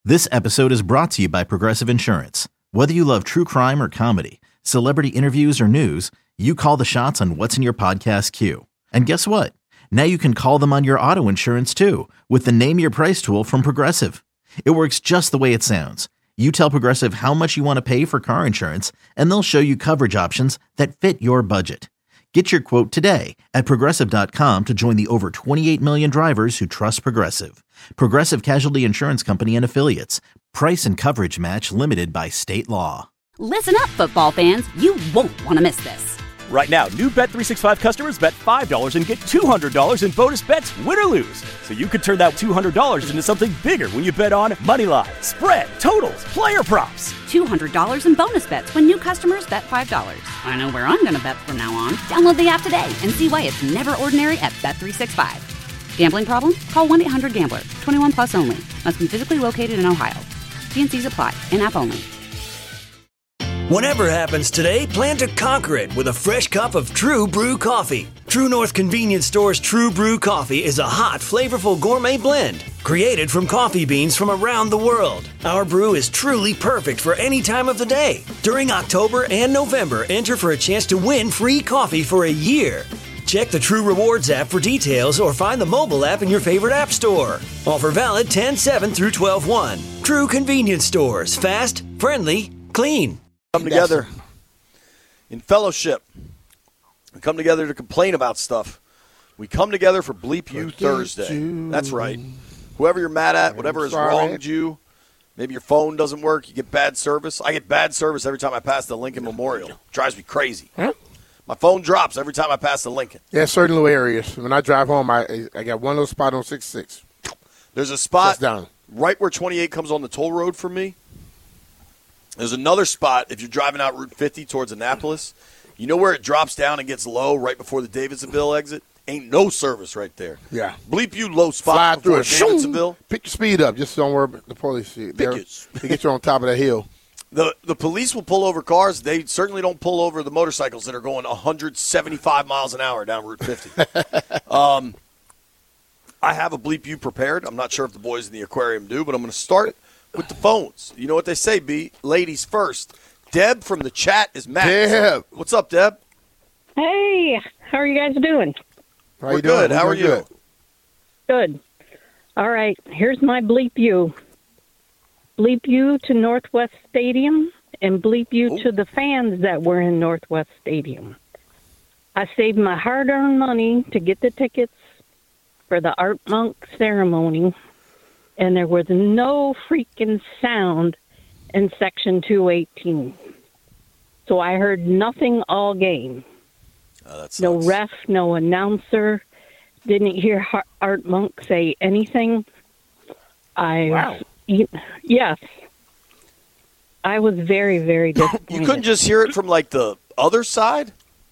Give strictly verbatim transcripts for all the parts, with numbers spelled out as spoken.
This episode is brought to you by Progressive Insurance. Whether you love true crime or comedy, celebrity interviews or news, you call the shots on what's in your podcast queue. And guess what? Now you can call them on your auto insurance too with the Name Your Price tool from Progressive. It works just the way it sounds. You tell Progressive how much you want to pay for car insurance, and they'll show you coverage options that fit your budget. Get your quote today at Progressive dot com to join the over twenty-eight million drivers who trust Progressive. Progressive Casualty Insurance Company and Affiliates. Price and coverage match limited by state law. Listen up, football fans. You won't want to miss this. Right now, new Bet three sixty-five customers bet five dollars and get two hundred dollars in bonus bets, win or lose. So you could turn that two hundred dollars into something bigger when you bet on moneyline, spread, totals, player props. two hundred dollars in bonus bets when new customers bet five dollars. I know where I'm going to bet from now on. Download the app today and see why it's never ordinary at Bet three sixty-five. Gambling problem? Call one eight hundred gambler. twenty-one plus only. Must be physically located in Ohio. T and C's apply. In-app only. Whatever happens today, plan to conquer it with a fresh cup of True Brew coffee. True North Convenience Store's True Brew coffee is a hot, flavorful gourmet blend created from coffee beans from around the world. Our brew is truly perfect for any time of the day. During October and November, enter for a chance to win free coffee for a year. Check the True Rewards app for details or find the mobile app in your favorite app store. Offer valid ten seven through twelve one. True Convenience Stores. Fast, friendly, clean. Come together in fellowship. We come together to complain about stuff. We come together for Bleep You Thursday. You. That's right. Whoever you're mad at, whatever has wronged you, maybe your phone doesn't work, you get bad service. I get bad service every time I pass the Lincoln Memorial. It drives me crazy. Huh? My phone drops every time I pass the Lincoln. Yeah, certain little areas. When I drive home, I I got one little spot on six six. There's a spot right where twenty-eight comes on the toll road for me. There's another spot if you're driving out Route fifty towards Annapolis. You know where it drops down and gets low right before the Davidsonville exit? Ain't no service right there. Yeah. Bleep You low spot Fly before through it. Davidsonville. Pick your speed up. Just don't worry about the police. They get you on top of that hill. The the police will pull over cars. They certainly don't pull over the motorcycles that are going one hundred seventy-five miles an hour down Route fifty. um, I have a Bleep You prepared. I'm not sure if the boys in the aquarium do, but I'm going to start with the phones. You know what they say, B? Ladies first. Deb from the chat is Matt. Deb. What's up, Deb? Hey, how are you guys doing? How We're you good. doing? How We're are you? good. Good. All right, here's my Bleep You. Bleep You to Northwest Stadium and Bleep You Ooh. to the fans that were in Northwest Stadium. I saved my hard-earned money to get the tickets for the Art Monk ceremony, and there was no freaking sound in Section two eighteen. So I heard nothing all game. Oh, that sucks. No ref, no announcer. Didn't hear Art Monk say anything. I Wow. Yes. I was very, very disappointed. You couldn't just hear it from, like, the other side?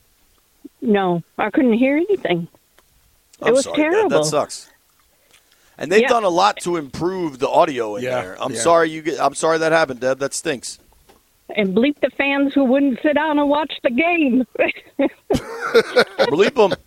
No, I couldn't hear anything. I'm it was sorry, terrible. That, that sucks. And they've Yeah. done a lot to improve the audio in Yeah, there. I'm yeah. sorry you get. I'm sorry that happened, Deb. That stinks. And bleep the fans who wouldn't sit down and watch the game. Bleep them.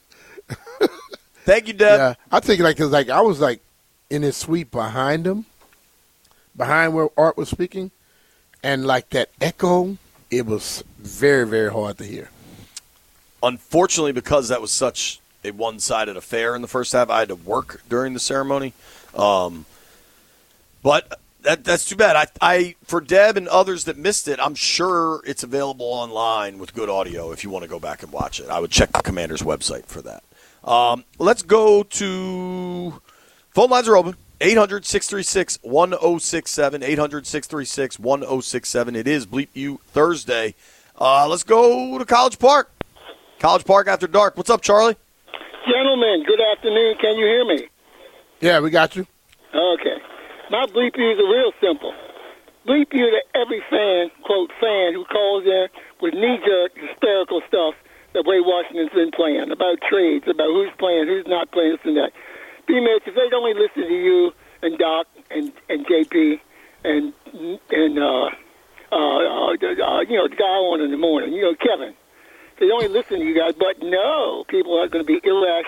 Thank you, Deb. Yeah, I think like cause like I was like in his suite behind him, behind where Art was speaking, and like that echo, it was very very hard to hear. Unfortunately, because that was such a one-sided affair in the first half, I had to work during the ceremony. Um, but that, that's too bad. I, I, for Deb and others that missed it, I'm sure it's available online with good audio if you want to go back and watch it. I would check the Commander's website for that. Um, let's go to – phone lines are open. eight hundred, six three six, one oh six seven, eight hundred, six three six, one oh six seven. It is Bleep You Thursday. Uh, let's go to College Park. College Park After Dark. What's up, Charlie? Gentlemen, good afternoon. Can you hear me? Yeah, we got you. Okay. My bleep you is real simple. Bleep you to every fan, quote, fan who calls in with knee-jerk, hysterical stuff the way Washington's been playing, about trades, about who's playing, who's not playing, this and that. B-Mitch, if they'd only listen to you and Doc and, and J P and, and uh, uh, uh, uh, you know, the guy on in the morning, you know, Kevin. They only listen to you guys, but no, people are going to be irrational.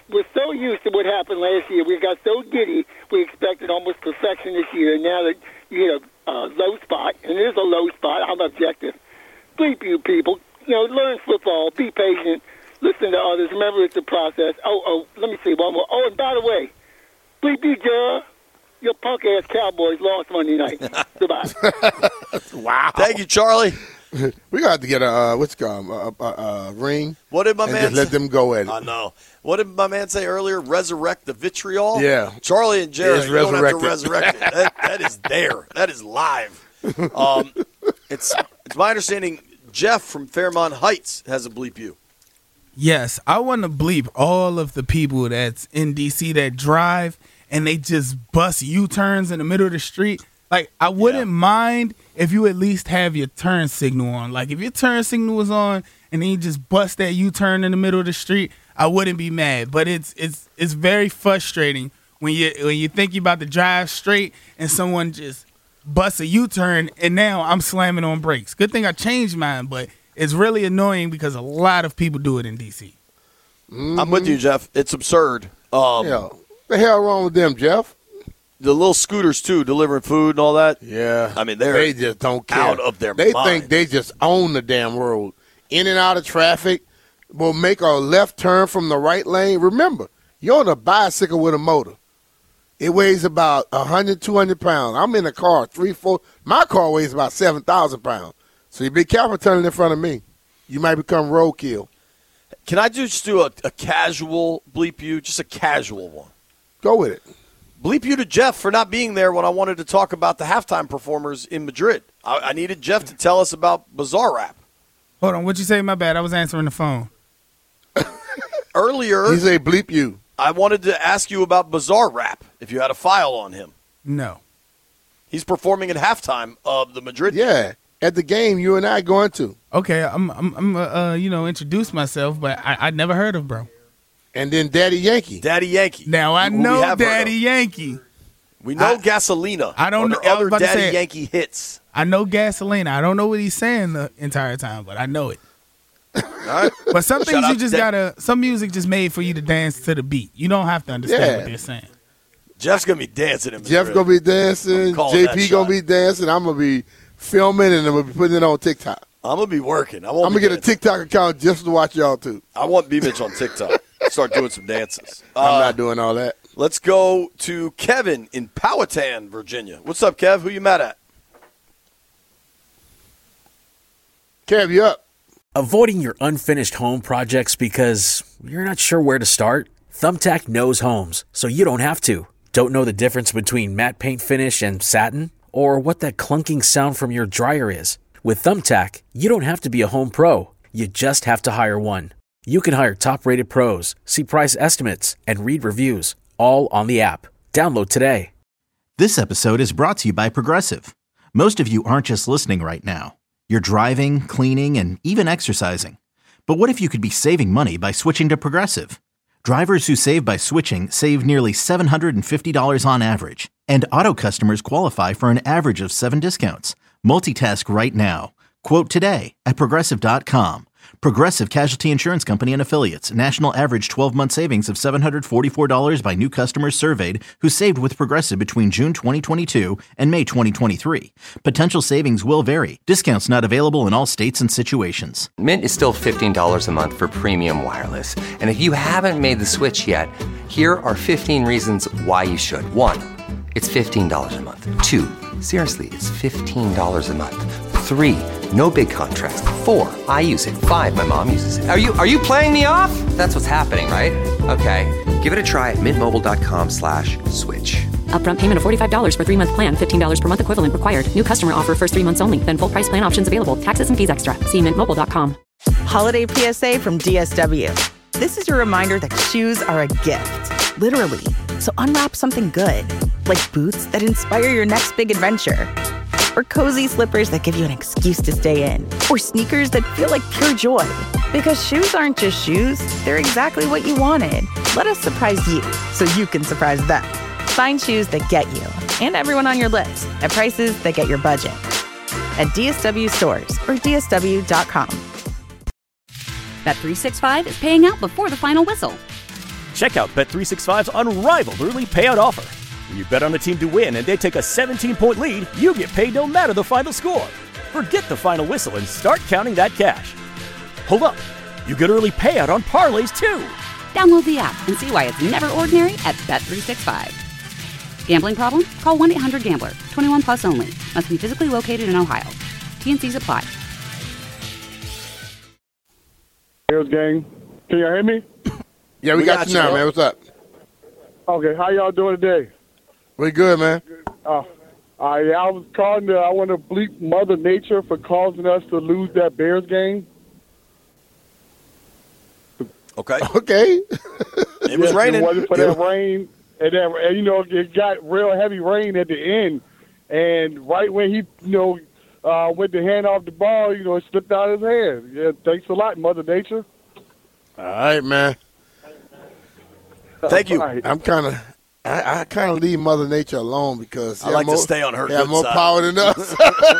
we're so used to what happened last year. We got so giddy. We expected almost perfection this year. And now that you hit a uh, low spot, and it is a low spot, I'm objective. Bleep you people. You know, learn football. Be patient. Listen to others. Remember, it's a process. Oh, oh, let me see one more. Oh, and by the way, bleep you, Joe. Your punk-ass Cowboys lost Monday night. Goodbye. Wow. Thank you, Charlie. We got to get a, uh, what's it called, a, a, a, a ring. What did my and man just let say? them go at it. I know. What did my man say earlier? Resurrect the vitriol? Yeah. Charlie and Jared, It's you don't have to resurrected. resurrect it. That, that is there. That is live. Um, it's, it's my understanding Jeff from Fairmont Heights has a bleep you. Yes, I want to bleep all of the people that's in D C that drive and they just bust U-turns in the middle of the street. Like, I wouldn't yeah. mind if you at least have your turn signal on. Like, if your turn signal was on and then you just bust that U-turn in the middle of the street, I wouldn't be mad. But it's it's it's very frustrating when you when you think you're about to drive straight and someone just busts a U-turn and now I'm slamming on brakes. Good thing I changed mine, but it's really annoying because a lot of people do it in D C. Mm-hmm. I'm with you, Jeff. It's absurd. Um, yeah. The hell wrong with them, Jeff? The little scooters, too, delivering food and all that. Yeah. I mean, they're they just don't care. out of their They mind. think they just own the damn road. In and out of traffic. Will make a left turn from the right lane. Remember, you're on a bicycle with a motor. It weighs about one hundred, two hundred pounds. I'm in a car, three, four. My car weighs about seven thousand pounds. So you be careful turning in front of me. You might become roadkill. Can I just do a, a casual bleep you? Just a casual one. Go with it. Bleep you to Jeff for not being there when I wanted to talk about the halftime performers in Madrid. I, I needed Jeff to tell us about Bizarre Rap. Hold on, what'd you say? My bad. I was answering the phone. Earlier, he say bleep you. I wanted to ask you about Bizarre Rap, if you had a file on him. No. He's performing at halftime of the Madrid game. Yeah, at the game you and I going to. Okay, I'm, I'm, I'm uh, uh, you know, introduce myself, but I, I never heard of bro. And then Daddy Yankee. Daddy Yankee. Now I know Daddy Yankee. We know I, Gasolina. I don't know other Daddy say, Yankee hits. I know Gasolina. I don't know what he's saying the entire time, but I know it. All right. But some Shout things you just to gotta. Some music just made for you to dance to the beat. You don't have to understand yeah. what they're saying. Jeff's gonna be dancing. In Jeff's gonna be dancing. J P gonna be dancing. I'm gonna be filming and I'm gonna be putting it on TikTok. I'm gonna be working. I won't I'm gonna get dancing. a TikTok account just to watch y'all too. I want B-Mitch on TikTok. Start doing some dances. I'm uh, not doing all that. Let's go to Kevin in Powhatan, Virginia. What's up, Kev? Who you mad at? Kev, you up? Avoiding your unfinished home projects because you're not sure where to start? Thumbtack knows homes, so you don't have to. Don't know the difference between matte paint finish and satin? Or what that clunking sound from your dryer is? With Thumbtack, you don't have to be a home pro. You just have to hire one. You can hire top-rated pros, see price estimates, and read reviews, all on the app. Download today. This episode is brought to you by Progressive. Most of you aren't just listening right now. You're driving, cleaning, and even exercising. But what if you could be saving money by switching to Progressive? Drivers who save by switching save nearly seven hundred fifty dollars on average. And auto customers qualify for an average of seven discounts. Multitask right now. Quote today at Progressive dot com. Progressive Casualty Insurance Company and Affiliates. National average twelve-month savings of seven hundred forty-four dollars by new customers surveyed who saved with Progressive between June twenty twenty-two and May twenty twenty-three. Potential savings will vary. Discounts not available in all states and situations. Mint is still fifteen dollars a month for premium wireless. And if you haven't made the switch yet, here are fifteen reasons why you should. One, it's fifteen dollars a month. Two, seriously, it's fifteen dollars a month. Three, no big contrast. Four, I use it. Five, my mom uses it. Are you are you playing me off? That's what's happening, right? Okay, give it a try at mintmobile.com slash switch. Upfront payment of forty-five dollars for three-month plan, fifteen dollars per month equivalent required. New customer offer first three months only. Then full price plan options available. Taxes and fees extra. See mint mobile dot com. Holiday P S A from D S W. This is your reminder that shoes are a gift. Literally. So unwrap something good. Like boots that inspire your next big adventure. Or cozy slippers that give you an excuse to stay in. Or sneakers that feel like pure joy. Because shoes aren't just shoes, they're exactly what you wanted. Let us surprise you so you can surprise them. Find shoes that get you and everyone on your list at prices that get your budget. At D S W stores or D S W dot com. Bet three sixty-five is paying out before the final whistle. Check out Bet three sixty-five's unrivaled early payout offer. When you bet on a team to win and they take a seventeen-point lead, you get paid no matter the final score. Forget the final whistle and start counting that cash. Hold up. You get early payout on parlays, too. Download the app and see why it's never ordinary at Bet three sixty-five. Gambling problem? Call one eight hundred gambler. twenty-one plus only. Must be physically located in Ohio. T N Cs apply. Bears gang. Can y'all hear me? Yeah, we, we got, got you now, man. What's up? Okay, how y'all doing today? We good, man. Uh, uh, yeah, I was calling to, I want to bleep Mother Nature for causing us to lose that Bears game. Okay. Okay. It was yes, raining. It wasn't for that rain. And, then, and, you know, it got real heavy rain at the end. And right when he, you know, uh, went to hand off the ball, you know, it slipped out of his hand. Yeah, thanks a lot, Mother Nature. All right, man. Thank you. I'm kind of, I, I kind of leave Mother Nature alone because I like more, to stay on her good good more side. power than us.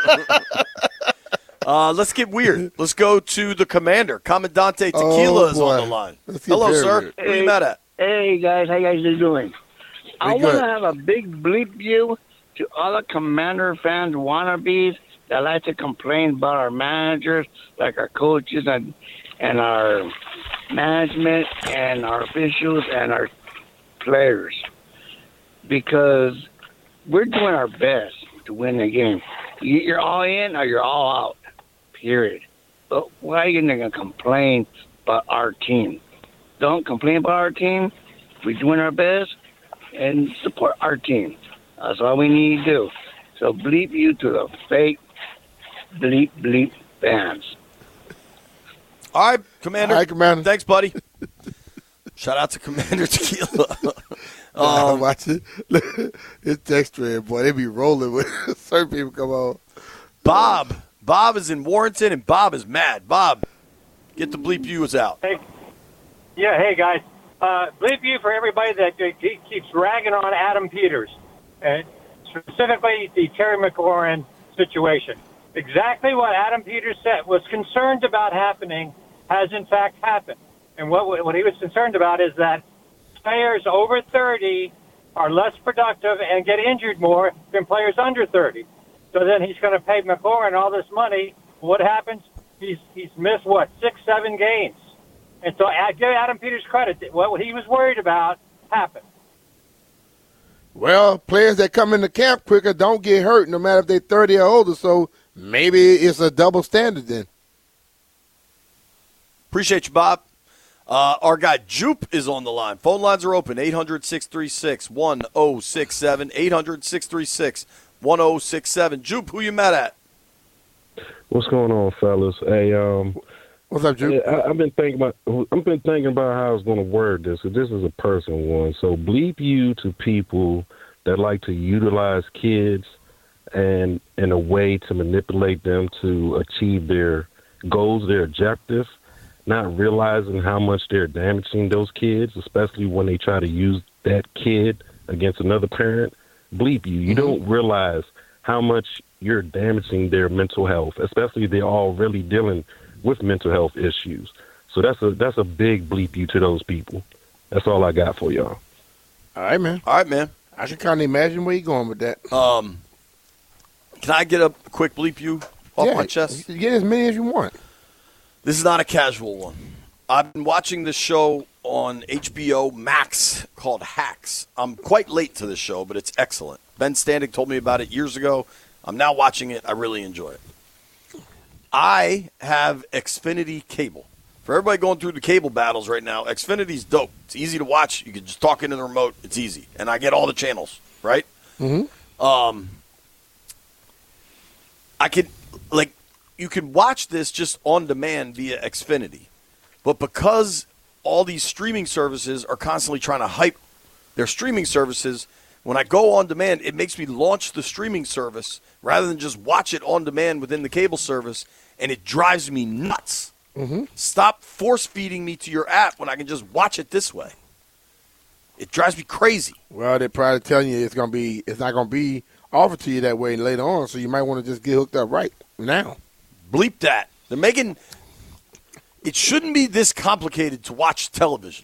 uh, let's get weird. Let's go to the commander. Commandante Tequila oh, is on the line. Hello, sir. Hey, Where you mad at? Hey, guys. How you guys doing? I good. want to have a big bleep you to all the Commander fans wannabes that like to complain about our managers, like our coaches and and our management and our officials and our players, because we're doing our best to win the game. You're all in or you're all out, period. But why are you going to complain about our team? Don't complain about our team. We're doing our best and support our team. That's all we need to do. So bleep you to the fake bleep bleep fans. All right, Commander. All right, Commander. Thanks, buddy. Shout out to Commander Tequila. um, um, watch it. It's text thread, boy. They be rolling with certain people come on. Bob. Bob is in Warrenton, and Bob is mad. Bob, get the bleep yous out. Hey, yeah, hey, guys. Uh, bleep you for everybody that uh, keeps ragging on Adam Peters, and specifically the Terry McLaurin situation. Exactly what Adam Peters said was concerned about happening has in fact happened. And what what he was concerned about is that players over thirty are less productive and get injured more than players under thirty. So then he's going to pay McLaurin all this money. What happens? He's he's missed, what, six, seven games. And so I give Adam Peters credit. What he was worried about happened. Well, players that come into camp quicker don't get hurt no matter if they're thirty or older, so maybe it's a double standard then. Appreciate you, Bob. Uh, our guy Jupe is on the line. Phone lines are open, eight hundred, six three six, one oh six seven, eight hundred, six three six, one oh six seven. Jupe, who you mad at? What's going on, fellas? Hey, um, what's up, Jupe? I, I've been thinking about. I've been thinking about how I was going to word this. So this is a personal one. So bleep you to people that like to utilize kids and in a way to manipulate them to achieve their goals, their objectives, not realizing how much they're damaging those kids, especially when they try to use that kid against another parent. Bleep you. You mm-hmm. don't realize how much you're damaging their mental health, especially if they're all really dealing with mental health issues. So that's a that's a big bleep you to those people. That's all I got for y'all. All right, man. All right, man. I can kind of imagine where you're going with that. Um, can I get a quick bleep you off yeah, my chest? Get as many as you want. This is not a casual one. I've been watching this show on H B O Max called Hacks. I'm quite late to this show, but it's excellent. Ben Standing told me about it years ago. I'm now watching it. I really enjoy it. I have Xfinity cable. For everybody going through the cable battles right now, Xfinity's dope. It's easy to watch. You can just talk into the remote. It's easy. And I get all the channels, right? Mm-hmm. Um, I can, like, you can watch this just on demand via Xfinity. But because all these streaming services are constantly trying to hype their streaming services, when I go on demand, it makes me launch the streaming service rather than just watch it on demand within the cable service, and it drives me nuts. Mm-hmm. Stop force-feeding me to your app when I can just watch it this way. It drives me crazy. Well, they're probably telling you it's gonna be, it's not gonna be offered to you that way later on, so you might want to just get hooked up right now. Bleep that. They're making – it shouldn't be this complicated to watch television.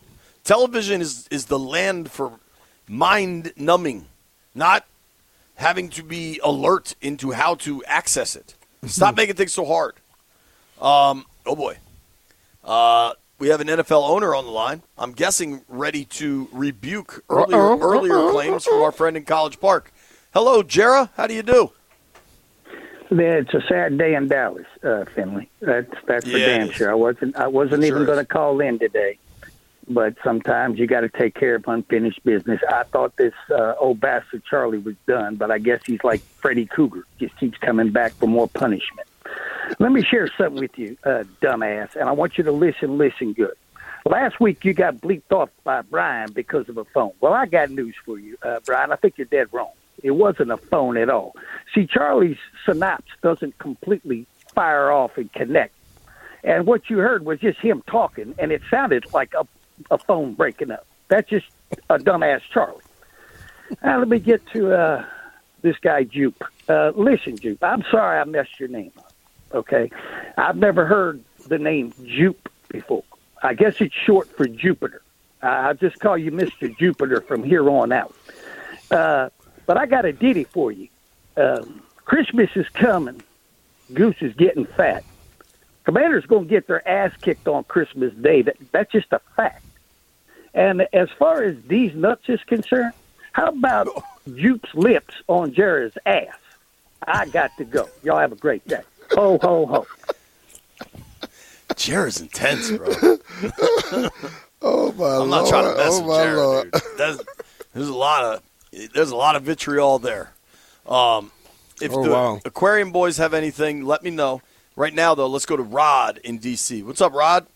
Television is, is the land for mind numbing, not having to be alert into how to access it. Stop making things so hard. Um, oh, boy. Uh, we have an N F L owner on the line. I'm guessing ready to rebuke earlier Uh-oh. earlier Uh-oh. claims from our friend in College Park. Hello, Jera. How do you do? It's a sad day in Dallas, uh, Finley. That's that's for Yeah, it damn is. sure. I wasn't I wasn't It even sure going to is. call in today, but sometimes you got to take care of unfinished business. I thought this uh, old bastard Charlie was done, but I guess he's like Freddy Krueger, just keeps coming back for more punishment. Let me share something with you, uh, dumbass, and I want you to listen, listen good. Last week you got bleeped off by Brian because of a phone. Well, I got news for you, uh, Brian. I think you're dead wrong. It wasn't a phone at all. See, Charlie's synapse doesn't completely fire off and connect. And what you heard was just him talking, and it sounded like a, a phone breaking up. That's just a dumbass Charlie. Now, let me get to uh, this guy, Jupe. Uh, listen, Jupe, I'm sorry I messed your name up, okay? I've never heard the name Jupe before. I guess it's short for Jupiter. Uh, I'll just call you Mister Jupiter from here on out. Uh, but I got a ditty for you. Um, Christmas is coming. Goose is getting fat. Commander's going to get their ass kicked on Christmas Day. That, that's just a fact. And as far as these nuts is concerned, how about Jupe's lips on Jared's ass? I got to go. Y'all have a great day. Ho, ho, ho. Jared's intense, bro. Oh, my I'm not trying to mess Oh, with my Jared, Lord. dude. That's, there's a lot of there's a lot of vitriol there. Um, if Oh, the wow. Aquarium boys have anything, let me know. Right now, though, let's go to Rod in D C. What's up, Rod?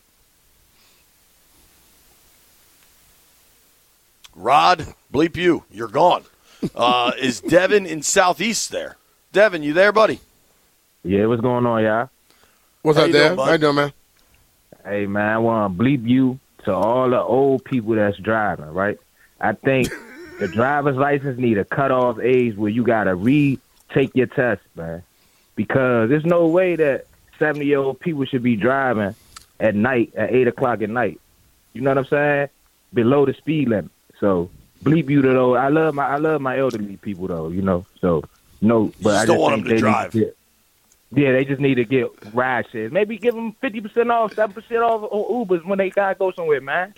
Rod, bleep you. You're gone. Uh, is Devin in Southeast there? Devin, you there, buddy? Yeah, what's going on, y'all? What's How up, you doing, Dad? bud? How you doing, man? Hey, man, I want to bleep you to all the old people that's driving, right? I think the driver's license need a cutoff age where you got to retake your test, man. Because there's no way that seventy-year-old people should be driving at night, at eight o'clock at night. You know what I'm saying? Below the speed limit. So, bleep you to those. I love my I love my elderly people, though, you know. So, no, but You just I don't just want think them to they drive. Need to get, yeah, they just need to get ride shares. Maybe give them fifty percent off, seven percent off on Ubers when they gotta go somewhere, man.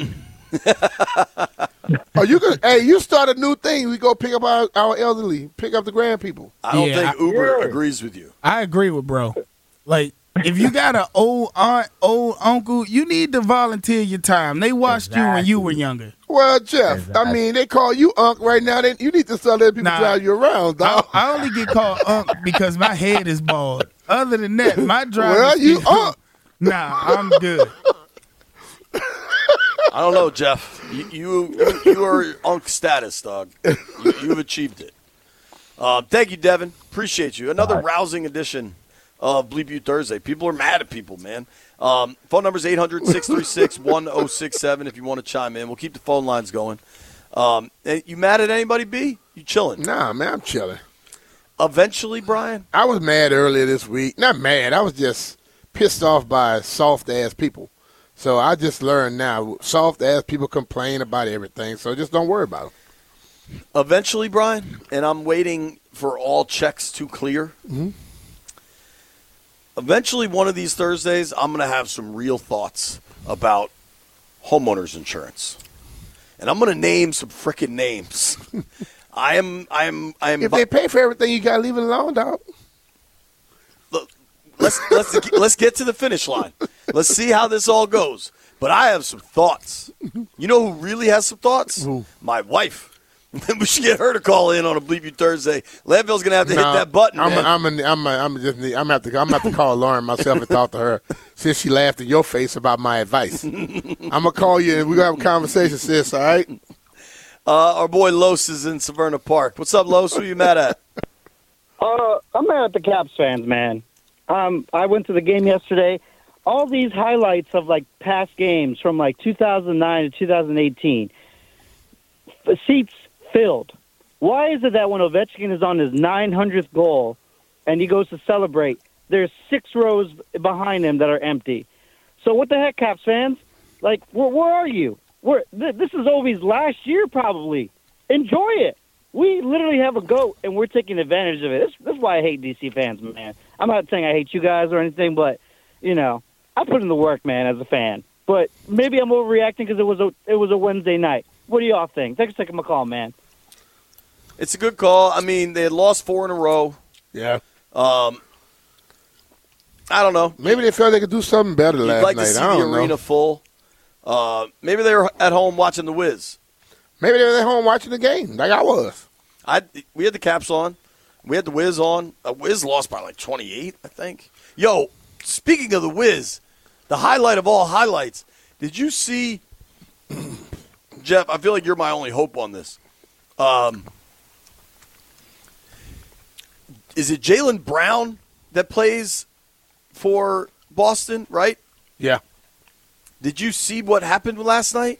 Oh, you could. Hey, you start a new thing. We go pick up our, our elderly, pick up the grand people. I don't Yeah, think Uber I- agrees with you. I agree with bro. Like, if you got an old aunt, old uncle, you need to volunteer your time. They watched you when you were younger. Well, Jeff, I mean, they call you Unc right now. They, you need to start letting people Nah. drive you around, I, dog. I only get called Unc because my head is bald. Other than that, my driver. Well, you Unc. Nah, I'm good. I don't know, Jeff. You you, you are on status, dog. You, you've achieved it. Uh, thank you, Devin. Appreciate you. Another rousing edition of Bleep You Thursday. People are mad at people, man. Um, phone number is eight hundred, six three six, one oh six seven if you want to chime in. We'll keep the phone lines going. Um, and you mad at anybody, B? You chilling? Nah, man, I'm chilling. Eventually, Brian? I was mad earlier this week. Not mad. I was just pissed off by soft-ass people. So I just learned now, soft-ass people complain about everything, so just don't worry about them. Eventually, Brian, and I'm waiting for all checks to clear. Mm-hmm. Eventually, one of these Thursdays, I'm going to have some real thoughts about homeowners insurance. And I'm going to name some freaking names. I am, I am, I am. If they pay for everything, you got to leave it alone, dog. Let's let's let's get to the finish line. Let's see how this all goes. But I have some thoughts. You know who really has some thoughts? Who? My wife. We should get her to call in on a Bleep You Thursday. Landville's gonna have to Nah, hit that button. I'm, man. I'm, I'm, I'm, I'm just, I'm gonna have to, I'm gonna have to call Lauren myself and talk to her since she laughed in your face about my advice. I'm gonna call you and we're gonna have a conversation, sis. All right? Uh, our boy Los is in Severna Park. What's up, Los? Who you mad at? Uh, I'm mad at the Caps fans, man. Um, I went to the game yesterday. All these highlights of like past games from like two thousand nine to two thousand eighteen, f- seats filled. Why is it that when Ovechkin is on his nine hundredth goal and he goes to celebrate, there's six rows behind him that are empty? So what the heck, Caps fans? Like, where, where are you? We're th- this is Ovi's last year, probably. Enjoy it. We literally have a goat, and we're taking advantage of it. This, this is why I hate D C fans, man. I'm not saying I hate you guys or anything, but you know, I put in the work, man, as a fan. But maybe I'm overreacting because it was a it was a Wednesday night. What do y'all think? Thanks for taking my call, man. It's a good call. I mean, they had lost four in a row. Yeah. Um, I don't know. Maybe they felt they could do something better You'd last like night. to see I the don't arena know. full. Uh, maybe they were at home watching the Wiz. Maybe they were at home watching the game, like I was. I we had the Caps on. We had the Wiz on. Uh, Wiz lost by like twenty-eight, I think. Yo, speaking of the Wiz, the highlight of all highlights. Did you see, Jeff? I feel like you're my only hope on this. Um, is it Jaylen Brown that plays for Boston? Right? Yeah. Did you see what happened last night?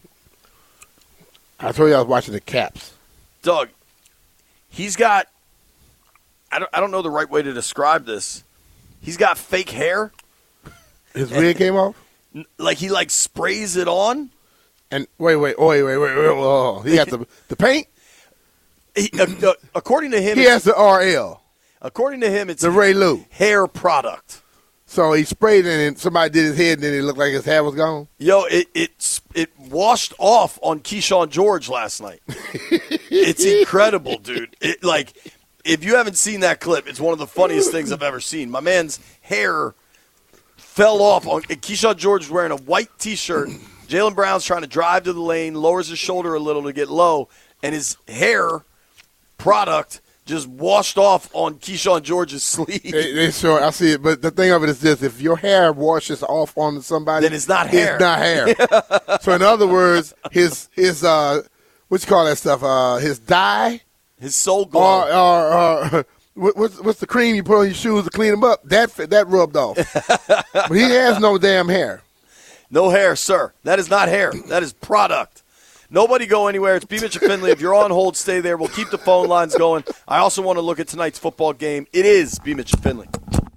I told you I was watching the Caps. Doug, he's got, I don't, I don't know the right way to describe this. He's got fake hair. His wig came off? Like he like sprays it on. And wait, wait, oh, wait, wait, wait, wait. Oh, he got the, the paint? He, uh, uh, according to him. He has the R L. According to him, it's the Ray Lou hair product. So he sprayed it and somebody did his head and then it looked like his hair was gone? Yo, it it, it washed off on Keyshawn George last night. It's incredible, dude. It, like, if you haven't seen that clip, it's one of the funniest things I've ever seen. My man's hair fell off. on Keyshawn George was wearing a white T-shirt. Jaylen Brown's trying to drive to the lane, lowers his shoulder a little to get low, and his hair product just washed off on Keyshawn George's sleeve. They, they sure, I see it. But the thing of it is this: if your hair washes off on somebody, then it's not hair. It's not hair. So in other words, his his uh, what you call that stuff? Uh, his dye, his soul glow, or, or, or what, what's what's the cream you put on your shoes to clean them up? That that rubbed off. But he has no damn hair. No hair, sir. That is not hair. That is product. Nobody go anywhere. It's B. Mitch and Finley. If you're on hold, stay there. We'll keep the phone lines going. I also want to look at tonight's football game. It is B. Mitch and Finley.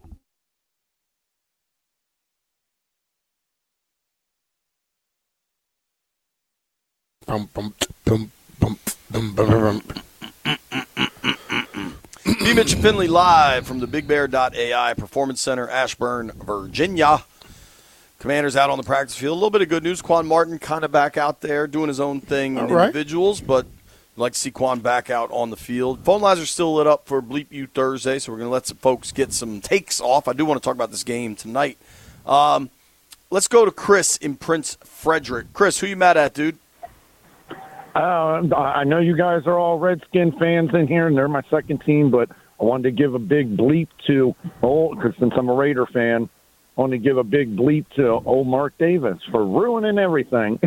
Bum, bum, bum, bum, bum, bum, bum. B. Mitch and Finley live from the Big Bear dot A I Performance Center, Ashburn, Virginia. Commanders out on the practice field. A little bit of good news. Quan Martin kind of back out there doing his own thing in right. individuals, but I'd like to see Quan back out on the field. Phone lines are still lit up for Bleep You Thursday, so we're going to let some folks get some takes off. I do want to talk about this game tonight. Um, let's go to Chris in Prince Frederick. Chris, who you mad at, dude? Uh, I know you guys are all Redskin fans in here, and they're my second team, but I wanted to give a big bleep to, oh, because since I'm a Raider fan, I want to give a big bleep to old Mark Davis for ruining everything.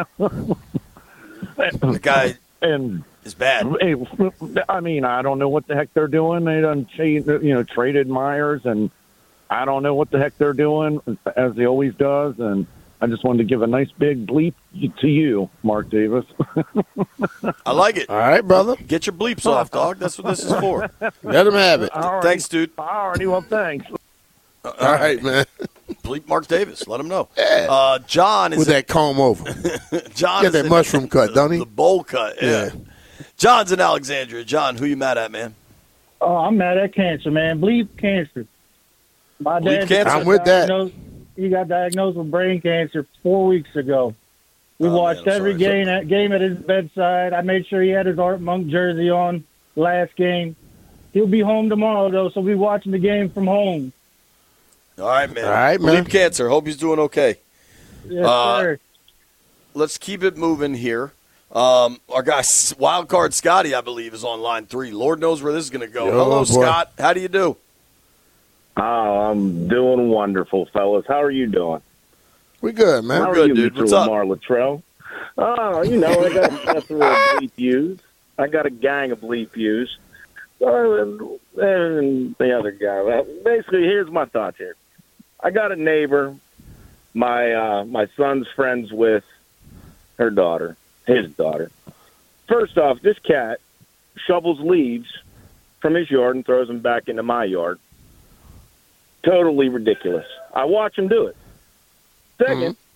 The guy and is bad. I mean, I don't know what the heck they're doing. They done, you know, traded Myers, and I don't know what the heck they're doing, as he always does. And I just wanted to give a nice big bleep to you, Mark Davis. I like it. All right, brother. Get your bleeps off, dog. That's what this is for. Let him have it. All right. Thanks, dude. All righty, well, thanks. Uh, All right, man. Bleep Mark Davis. Let him know. Uh, John is with that comb over. John Get is that in- mushroom cut, don't he? The bowl cut. Yeah. Yeah. John's in Alexandria. John, who you mad at, man? Oh, I'm mad at cancer, man. Bleep cancer. My Bleep dad cancer? got I'm with that. diagnosed- He got diagnosed with brain cancer four weeks ago. We Oh, watched man, I'm every sorry. game at, game at his bedside. I made sure he had his Art Monk jersey on last game. He'll be home tomorrow, though, so we'll be watching the game from home. All right, man. All right, man. Bleep cancer. Hope he's doing okay. Yes, Uh, sir. Let's keep it moving here. Um, our guy, Wild Card Scotty, I believe, is on line three. Lord knows where this is going to go. Yo, Hello, boy. Scott. How do you do? Oh, I'm doing wonderful, fellas. How are you doing? We good, man. How We're are good, you, dude. Mister What's up? Lamar Latrell? Oh, you know, I got a plethora of bleep views. I got a gang of bleep views. Uh, and, and the other guy. Well, basically, here's my thoughts here. I got a neighbor. My uh, my son's friends with her daughter, his daughter. First off, this cat shovels leaves from his yard and throws them back into my yard. Totally ridiculous. I watch him do it. Second,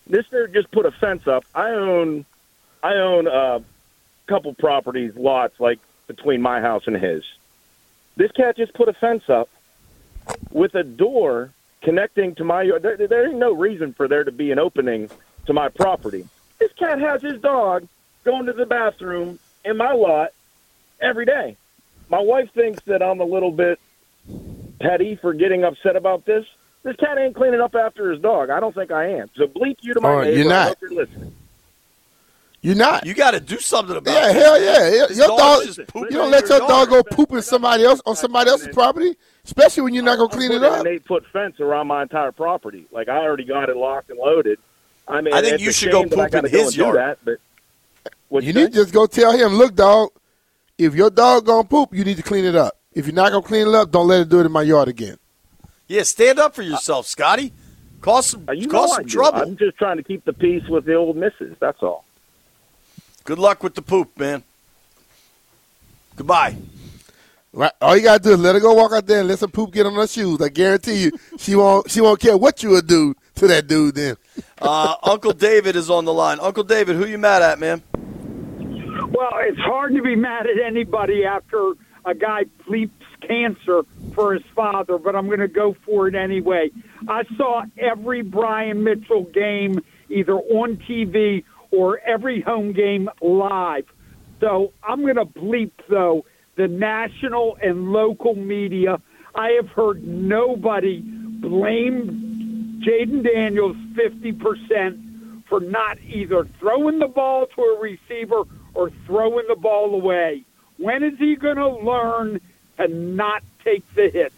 This dude just put a fence up. I own, I own a couple properties, lots like between my house and his. This cat just put a fence up with a door connecting to my yard. There, there ain't no reason for there to be an opening to my property. This cat has his dog going to the bathroom in my lot every day. My wife thinks that I'm a little bit petty for getting upset about this. This cat ain't cleaning up after his dog. I don't think I am. So bleep you to my Oh, neighbor. you're I not. hope you're listening. You're not. You got to do something about Yeah, it. hell yeah. Your, This your dog's dog, just you pooping don't in let your your dog yard. go poop in somebody else on somebody else's property, especially when you're not gonna clean I it put in up. an eight-foot fence around my entire property. Like, I already got it locked and loaded. I mean, I think it's you a should go shame that I poop in gotta go his and do yard. That, but what'd You you need to just go tell him, look, dog, if your dog gonna poop, you need to clean it up. If you're not gonna clean it up, don't let it do it in my yard again. Yeah, stand up for yourself, Scotty. Cause some, You cause know I some do. trouble. I'm just trying to keep the peace with the old missus. That's all. Good luck with the poop, man. Goodbye. Right. All you gotta do is let her go walk out there and let some poop get on her shoes. I guarantee you, she won't. She won't care what you would do to that dude. Then, Uh, Uncle David is on the line. Uncle David, who you mad at, man? Well, it's hard to be mad at anybody after a guy bleeps cancer for his father, but I'm going to go for it anyway. I saw every Brian Mitchell game either on T V or every home game live. So I'm going to bleep, though, the national and local media. I have heard nobody blame Jaden Daniels fifty percent for not either throwing the ball to a receiver or throwing the ball away. When is he going to learn to not take the hits?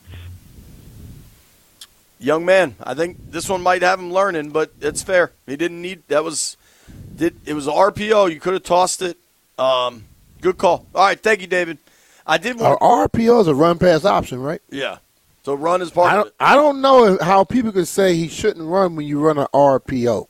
Young man, I think this one might have him learning, but it's fair. He didn't need that was did it was R P O. You could have tossed it. Um, good call. All right, thank you, David. I did want our R P O is a run pass option, right? yeah. So run is part I of don't. it. I don't know how people could say he shouldn't run when you run an R P O.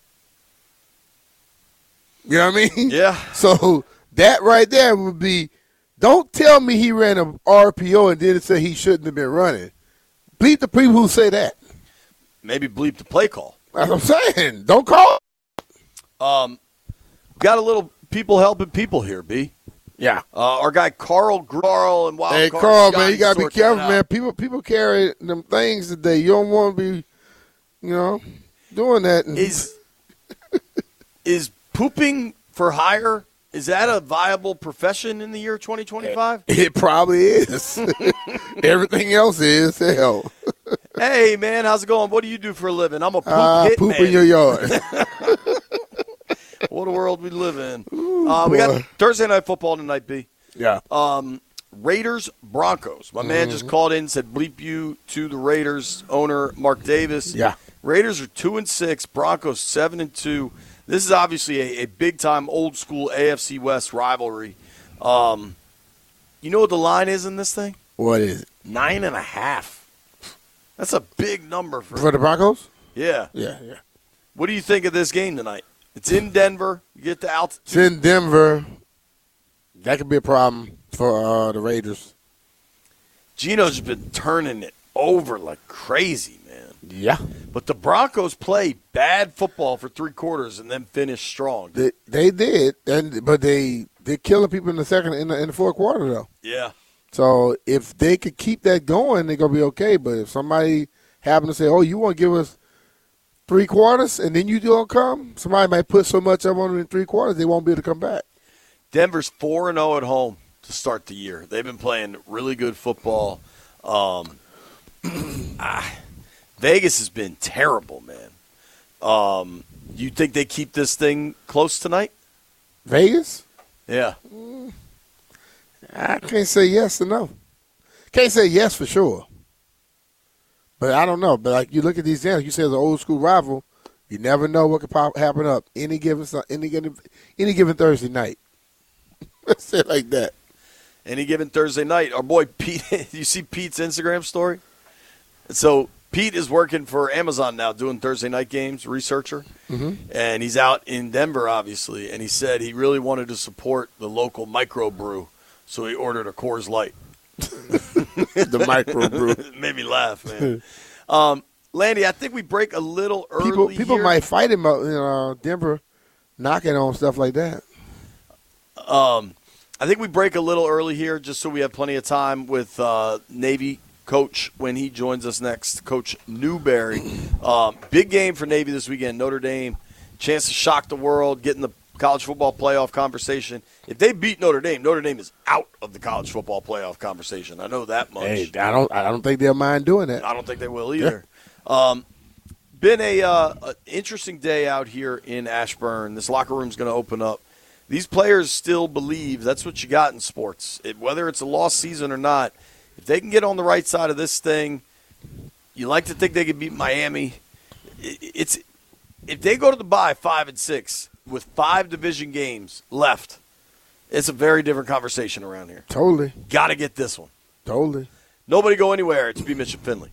You know what I mean? Yeah. So that right there would be. Don't tell me he ran an R P O and didn't say he shouldn't have been running. Bleep the people who say that. Maybe bleep the play call. That's what I'm saying. Don't call. Um, got a little people helping people here, B. Yeah. Uh, our guy Carl Carl and Wild Hey, Carl, Carl, Scotty man, you gotta be sorting that careful, out. man. People, people carry them things today. You don't want to be, you know, doing that. And Is is pooping for hire? Is that a viable profession in the year twenty twenty-five? It probably is. Everything else is hell. Hey, man, how's it going? What do you do for a living? I'm a poop Ah, hit poop man. in your yard. What a world we live in. Ooh, uh, we got boy. Thursday night football tonight, B. Yeah. Um, Raiders Broncos. My man just Mhm. called in and said bleep you to the Raiders owner Mark Davis. Yeah. Raiders are two and six. Broncos seven and two. This is obviously a, a big time old school A F C West rivalry. Um, you know what the line is in this thing? What is it? Nine and a half. That's a big number for For the Broncos? Yeah. Yeah, yeah. What do you think of this game tonight? It's in Denver. You get the altitude. It's in Denver. That could be a problem for uh, the Raiders. Geno's been turning it over like crazy, man. Yeah. But the Broncos play bad football for three quarters and then finish strong. They, they did, and but they they're killing people in the second in the, in the fourth quarter though. Yeah. So if they could keep that going, they're gonna be okay. But if somebody happen to say, "Oh, you want to give us three quarters," and then you don't come, somebody might put so much up on them in three quarters they won't be able to come back. Denver's four and zero at home to start the year. They've been playing really good football. Um, ah, Vegas has been terrible, man. Um, you think they keep this thing close tonight? Vegas? Yeah. I can't say yes or no. Can't say yes for sure. But I don't know. But like you look at these games, you say it's an old school rival. You never know what could pop, happen up any given Sun- any given any given Thursday night. Let's say it like that. Any given Thursday night, our boy Pete. You see Pete's Instagram story? So Pete is working for Amazon now, doing Thursday night games, researcher, Mhm. and he's out in Denver, obviously. And he said he really wanted to support the local microbrew, so he ordered a Coors Light. The microbrew. It made me laugh, man. um, Landy, I think we break a little early. People, people here. might fight him about you know, Denver knocking on stuff like that. Um, I think we break a little early here just so we have plenty of time with uh, Navy coach when he joins us next, Coach Newberry. Um, big game for Navy this weekend. Notre Dame, chance to shock the world, get in the college football playoff conversation. If they beat Notre Dame, Notre Dame is out of the college football playoff conversation. I know that much. Hey, I don't, I don't think they'll mind doing that. I don't think they will either. Um, been a, uh, a interesting day out here in Ashburn. This locker room's going to open up. These players still believe that's what you got in sports. It, whether it's a lost season or not, if they can get on the right side of this thing, you like to think they could beat Miami. It, it's if they go to the bye five and six with five division games left, it's a very different conversation around here. Totally. Got to get this one. Totally. Nobody go anywhere. It's B. Mitchell Finley.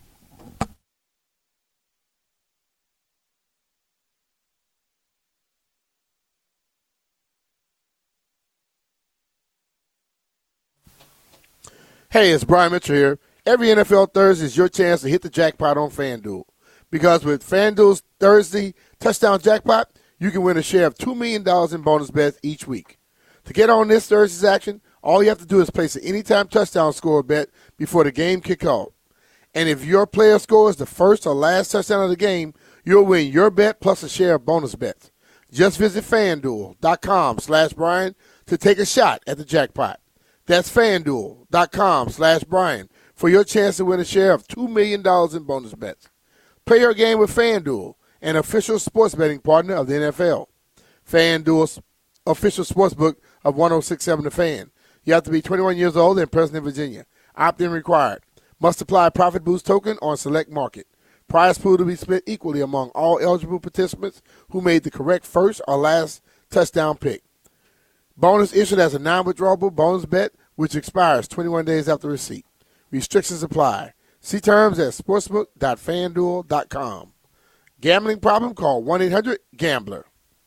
Hey, it's Brian Mitchell here. Every N F L Thursday is your chance to hit the jackpot on FanDuel. Because with FanDuel's Thursday touchdown jackpot, you can win a share of two million dollars in bonus bets each week. To get on this Thursday's action, all you have to do is place an anytime touchdown score bet before the game kicks off. And if your player scores the first or last touchdown of the game, you'll win your bet plus a share of bonus bets. Just visit FanDuel.com slash Brian to take a shot at the jackpot. That's FanDuel.com slash Brian for your chance to win a share of two million dollars in bonus bets. Play your game with FanDuel, an official sports betting partner of the N F L. FanDuel's official sportsbook of one oh six point seven The Fan. You have to be twenty-one years old and present in Virginia. Opt-in required. Must apply a profit boost token on select market. Prize pool to be split equally among all eligible participants who made the correct first or last touchdown pick. Bonus issued as a non-withdrawable bonus bet, which expires twenty-one days after receipt. Restrictions apply. See terms at sportsbook dot fan duel dot com. Gambling problem? Call one eight hundred gambler.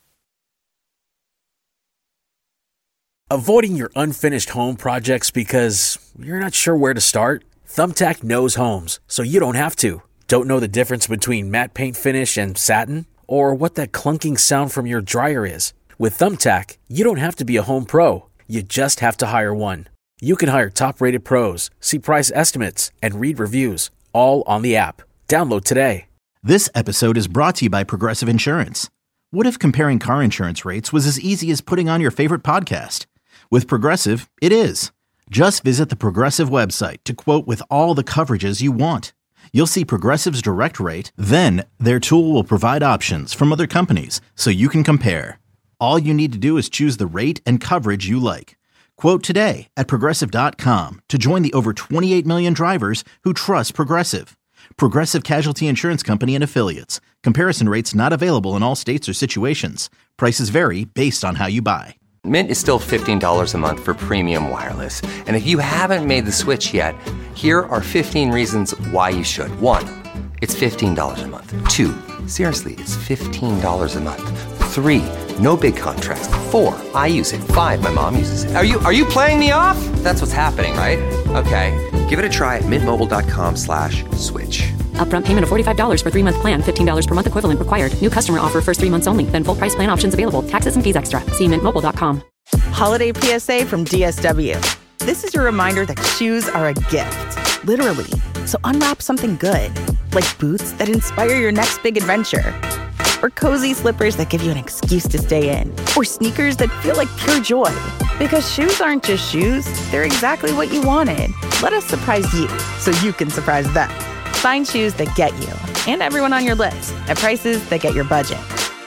Avoiding your unfinished home projects because you're not sure where to start? Thumbtack knows homes, so you don't have to. Don't know the difference between matte paint finish and satin? Or what that clunking sound from your dryer is? With Thumbtack, you don't have to be a home pro. You just have to hire one. You can hire top-rated pros, see price estimates, and read reviews, all on the app. Download today. This episode is brought to you by Progressive Insurance. What if comparing car insurance rates was as easy as putting on your favorite podcast? With Progressive, it is. Just visit the Progressive website to quote with all the coverages you want. You'll see Progressive's direct rate, then their tool will provide options from other companies so you can compare. All you need to do is choose the rate and coverage you like. Quote today at Progressive dot com to join the over twenty-eight million drivers who trust Progressive. Progressive Casualty Insurance Company and Affiliates. Comparison rates not available in all states or situations. Prices vary based on how you buy. Mint is still fifteen dollars a month for premium wireless. And if you haven't made the switch yet, here are fifteen reasons why you should. One, it's fifteen dollars a month. Two, seriously, it's fifteen dollars a month. Three, no big contrast. Four, I use it. Five, my mom uses it. Are you are you playing me off? That's what's happening, right? Okay, give it a try at mintmobile.com slash switch. Upfront payment of forty-five dollars for three-month plan, fifteen dollars per month equivalent required. New customer offer first three months only. Then full price plan options available. Taxes and fees extra. See mint mobile dot com. Holiday P S A from D S W. This is your reminder that shoes are a gift, literally. So unwrap something good, like boots that inspire your next big adventure. Or cozy slippers that give you an excuse to stay in. Or sneakers that feel like pure joy. Because shoes aren't just shoes, they're exactly what you wanted. Let us surprise you so you can surprise them. Find shoes that get you and everyone on your list at prices that get your budget.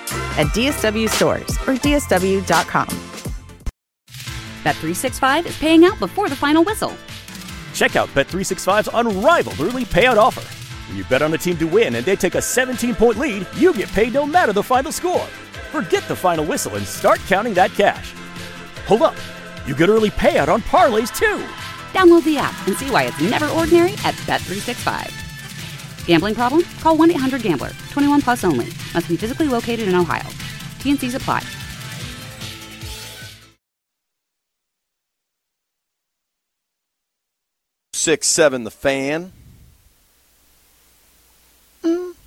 At D S W stores or D S W dot com. Bet three sixty-five is paying out before the final whistle. Check out Bet three sixty-five's unrivaled early payout offer. When you bet on a team to win and they take a seventeen-point lead, you get paid no matter the final score. Forget the final whistle and start counting that cash. Hold up. You get early payout on parlays, too. Download the app and see why it's never ordinary at Bet three sixty-five. Gambling problem? Call one eight hundred gambler. twenty-one plus only. Must be physically located in Ohio. T and C's apply. Six seven, The Fan.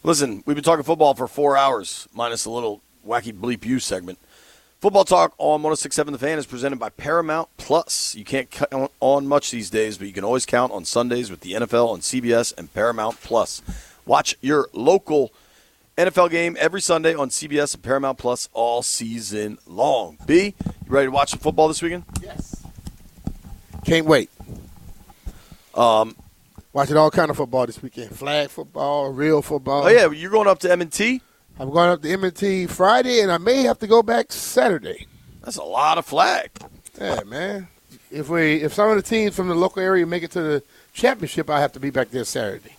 Listen, we've been talking football for four hours, minus a little wacky bleep you segment. Football Talk on one oh six point seven The Fan is presented by Paramount Plus. You can't count on much these days, but you can always count on Sundays with the N F L on C B S and Paramount Plus. Watch your local N F L game every Sunday on C B S and Paramount Plus all season long. B, you ready to watch some football this weekend? Yes. Can't wait. Um, Watching all kind of football this weekend. Flag football, real football. Oh, yeah, you're going up to M and T? I'm going up to M and T Friday, and I may have to go back Saturday. That's a lot of flag. Yeah, man. If we if some of the teams from the local area make it to the championship, I have to be back there Saturday.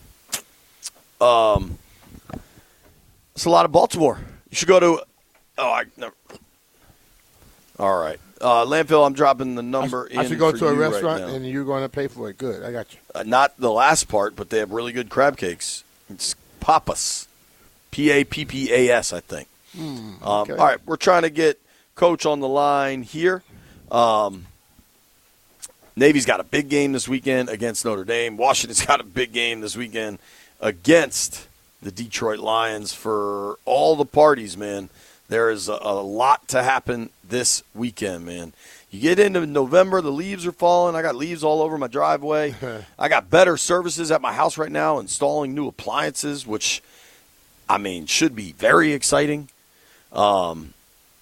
Um, it's a lot of Baltimore. You should go to. Oh, I never. All right, uh, Landfill. I'm dropping the number. I, I in should go for to a you restaurant, right now. and you're going to pay for it. Good, I got you. Uh, not the last part, but they have really good crab cakes. It's Pappas, P A P P A S, I think. Mm, um, okay. All right, we're trying to get Coach on the line here. Um, Navy's got a big game this weekend against Notre Dame. Washington's got a big game this weekend against the Detroit Lions. For all the parties, man, there is a, a lot to happen this weekend, man. You get into November, the leaves are falling. I got leaves all over my driveway. I got better services at my house right now, installing new appliances, which, I mean, should be very exciting. Um,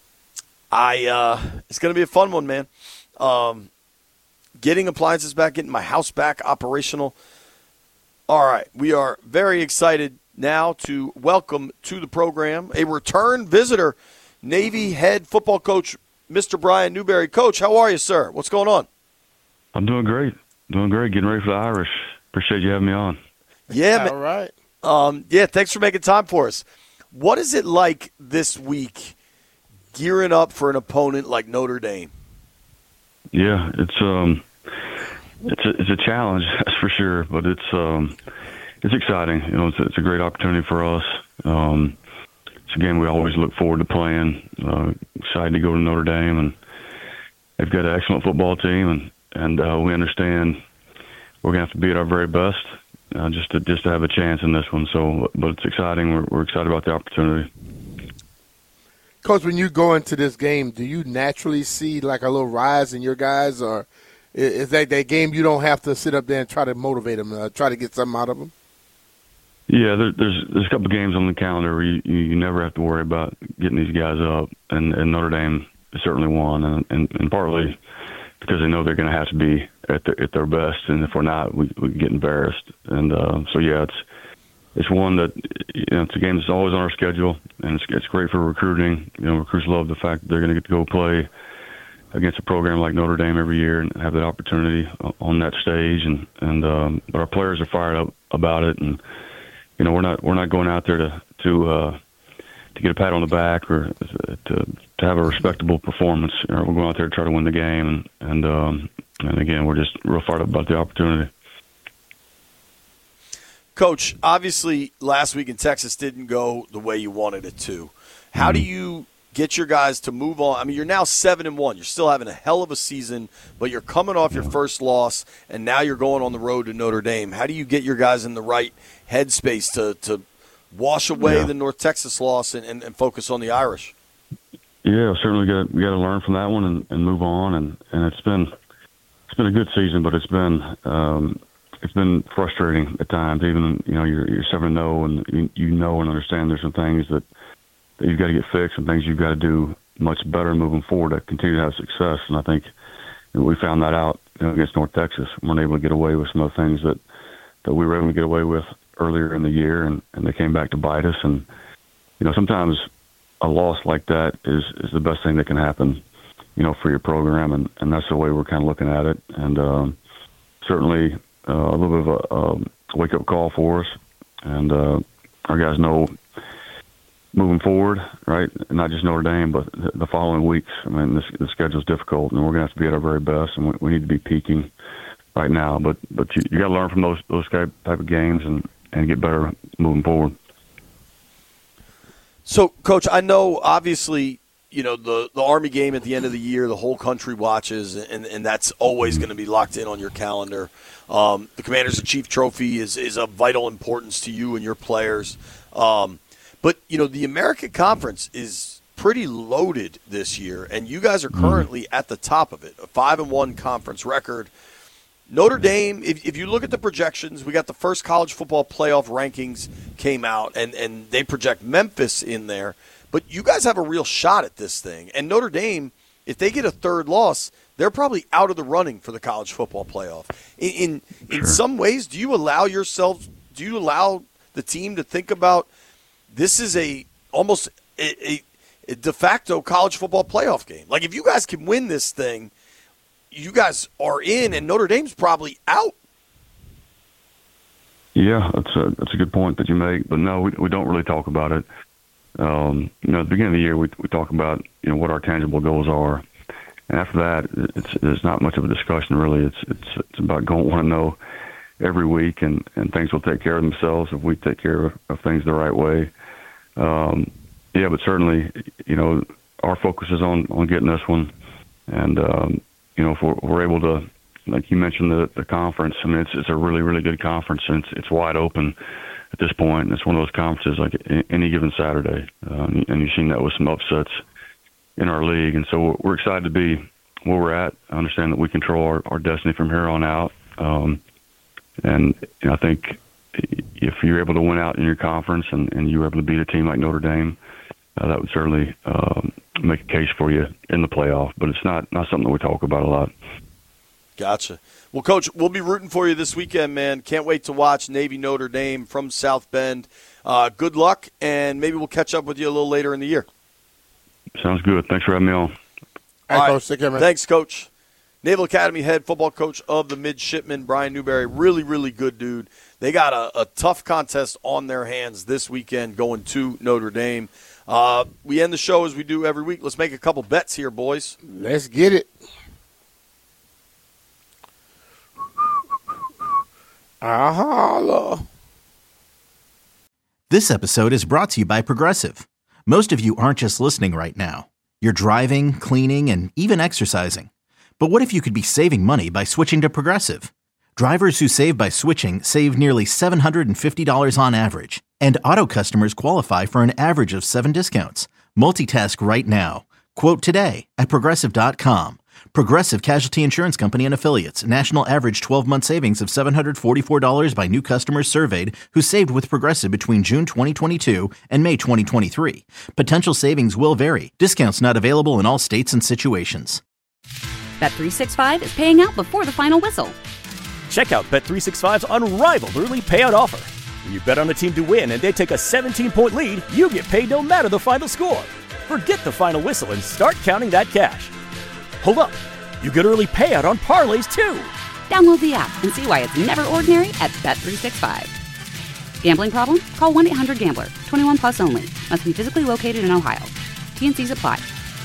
I uh, it's going to be a fun one, man. Um, getting appliances back, getting my house back operational. All right, we are very excited now to welcome to the program a return visitor, Navy head football coach, Mister Brian Newberry. Coach, how are you, sir? What's going on? I'm doing great. Doing great. Getting ready for the Irish. Appreciate you having me on. Yeah, man. All right. Um, yeah, thanks for making time for us. What is it like this week gearing up for an opponent like Notre Dame? Yeah, it's um, it's a, it's a challenge, that's for sure. But it's um, it's exciting. You know, it's, it's a great opportunity for us. Um, it's a game we always look forward to playing. Uh, excited to go to Notre Dame, and they've got an excellent football team, and and uh, we understand we're gonna have to be at our very best. Uh, just to just to have a chance in this one. So, but it's exciting. We're, we're excited about the opportunity. Coach, when you go into this game, do you naturally see like a little rise in your guys, or is that that game you don't have to sit up there and try to motivate them, uh, try to get something out of them? Yeah, there, there's there's a couple of games on the calendar where you, you, you never have to worry about getting these guys up, and, and Notre Dame is certainly one, and, and, and partly because they know they're going to have to be at their, at their best, and if we're not, we, we get embarrassed. And uh, so, yeah, it's it's one that, you know, it's a game that's always on our schedule, and it's it's great for recruiting. You know, recruits love the fact that they're going to get to go play against a program like Notre Dame every year and have that opportunity on that stage. And and um, but our players are fired up about it, and you know, we're not we're not going out there to to uh, to get a pat on the back or to to have a respectable performance. You know, we're going out there to try to win the game, and and um, and again, we're just real fired up about the opportunity. Coach, obviously last week in Texas didn't go the way you wanted it to. How mm-hmm. do you get your guys to move on? I mean, you're now seven and one. You're still having a hell of a season, but you're coming off your first loss, and now you're going on the road to Notre Dame. How do you get your guys in the right headspace to to wash away yeah. the North Texas loss and, and, and focus on the Irish? Yeah, certainly got we got to learn from that one and, and move on. And, and it's been it's been a good season, but it's been um, it's been frustrating at times. Even you know you're you're seven and zero, and you, you know and understand there's some things that, that you've got to get fixed, and things you've got to do much better moving forward to continue to have success. And I think you know, we found that out you know, against North Texas. We weren't able to get away with some of the things that, that we were able to get away with earlier in the year, and, and they came back to bite us. And you know sometimes a loss like that is, is the best thing that can happen, you know, for your program, and, and that's the way we're kind of looking at it. And um, certainly uh, a little bit of a, a wake-up call for us. And uh, our guys know moving forward, right, not just Notre Dame, but the, the following weeks. I mean, this, the schedule's difficult, and we're going to have to be at our very best, and we, we need to be peaking right now. But but you, you got to learn from those those type of games and, and get better moving forward. So, Coach, I know obviously you know, the, the Army game at the end of the year, the whole country watches, and, and that's always going to be locked in on your calendar. Um, the Commanders-in-Chief Trophy is, is of vital importance to you and your players. Um, but, you know, the American Conference is pretty loaded this year, and you guys are currently at the top of it, a five and one conference record. Notre Dame, if, if you look at the projections, we got the first college football playoff rankings came out, and, and they project Memphis in there. But you guys have a real shot at this thing. And Notre Dame, if they get a third loss, they're probably out of the running for the college football playoff. In in, in sure. some ways, do you allow yourself, do you allow the team to think about this is a almost a, a, a de facto college football playoff game? Like, if you guys can win this thing, you guys are in, and Notre Dame's probably out. Yeah, that's a that's a good point that you make. But no, we we don't really talk about it. Um, you know, at the beginning of the year, we we talk about you know what our tangible goals are, and after that, it's it's not much of a discussion really. It's it's it's about going want to know every week, and, and things will take care of themselves if we take care of, of things the right way. Um, yeah, but certainly, you know, our focus is on on getting this one, and. Um, You know, if we're, we're able to, like you mentioned, the, the conference, I mean, it's, it's a really, really good conference, and it's, it's wide open at this point. And it's one of those conferences like any given Saturday. Uh, and you've seen that with some upsets in our league. And so we're excited to be where we're at. I understand that we control our, our destiny from here on out. Um, and you know, I think if you're able to win out in your conference and, and you're able to beat a team like Notre Dame, uh, that would certainly um, make a case for you in the playoff, but it's not, not something that we talk about a lot. Gotcha. Well, Coach, we'll be rooting for you this weekend, man. Can't wait to watch Navy Notre Dame from South Bend. Uh, good luck, and maybe we'll catch up with you a little later in the year. Sounds good. Thanks for having me on. All right, All Coach. Take care, man. Thanks, Coach. Naval Academy head football coach of the Midshipmen, Brian Newberry. Really, really good dude. They got a, a tough contest on their hands this weekend going to Notre Dame. Uh, we end the show as we do every week. Let's make a couple bets here, boys. Let's get it. Aha. This episode is brought to you by Progressive. Most of you aren't just listening right now. You're driving, cleaning, and even exercising. But what if you could be saving money by switching to Progressive? Drivers who save by switching save nearly seven hundred fifty dollars on average. And auto customers qualify for an average of seven discounts. Multitask right now. Quote today at Progressive dot com. Progressive Casualty Insurance Company and Affiliates. National average twelve-month savings of seven hundred forty-four dollars by new customers surveyed who saved with Progressive between June twenty twenty-two and May twenty twenty-three. Potential savings will vary. Discounts not available in all states and situations. Bet three sixty-five is paying out before the final whistle. Check out Bet three sixty-five's unrivaled early payout offer. When you bet on a team to win and they take a seventeen-point lead, you get paid no matter the final score. Forget the final whistle and start counting that cash. Hold up. You get early payout on parlays, too. Download the app and see why it's never ordinary at Bet three sixty-five. Gambling problem? Call one eight hundred gambler. twenty-one plus only. Must be physically located in Ohio. T N Cs apply.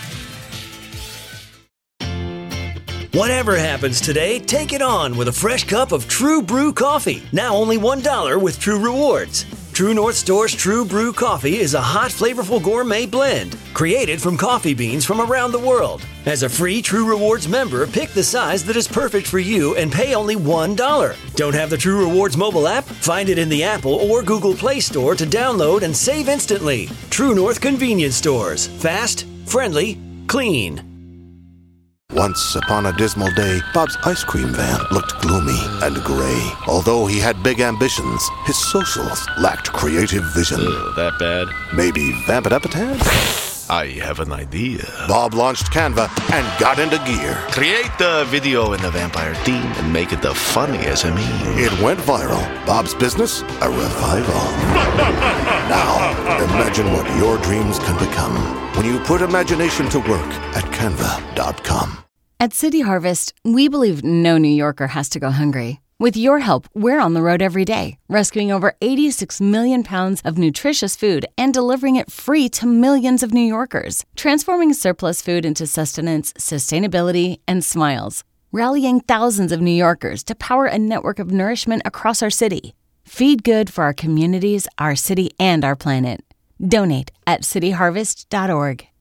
Whatever happens today, take it on with a fresh cup of True Brew coffee. Now only one dollar with True Rewards. True North Store's True Brew coffee is a hot, flavorful gourmet blend created from coffee beans from around the world. As a free True Rewards member, pick the size that is perfect for you and pay only one dollar. Don't have the True Rewards mobile app? Find it in the Apple or Google Play Store to download and save instantly. True North Convenience Stores. Fast, friendly, clean. Once upon a dismal day, Bob's ice cream van looked gloomy and gray. Although he had big ambitions, his socials lacked creative vision. Uh, that bad? Maybe vamp it up a tad? I have an idea. Bob launched Canva and got into gear. Create the video in the vampire theme and make it the funniest of me. It went viral. Bob's business, a revival. Now, imagine what your dreams can become when you put imagination to work at canva dot com. At City Harvest, we believe no New Yorker has to go hungry. With your help, we're on the road every day, rescuing over eighty-six million pounds of nutritious food and delivering it free to millions of New Yorkers, transforming surplus food into sustenance, sustainability, and smiles, rallying thousands of New Yorkers to power a network of nourishment across our city. Feed good for our communities, our city, and our planet. Donate at city harvest dot org.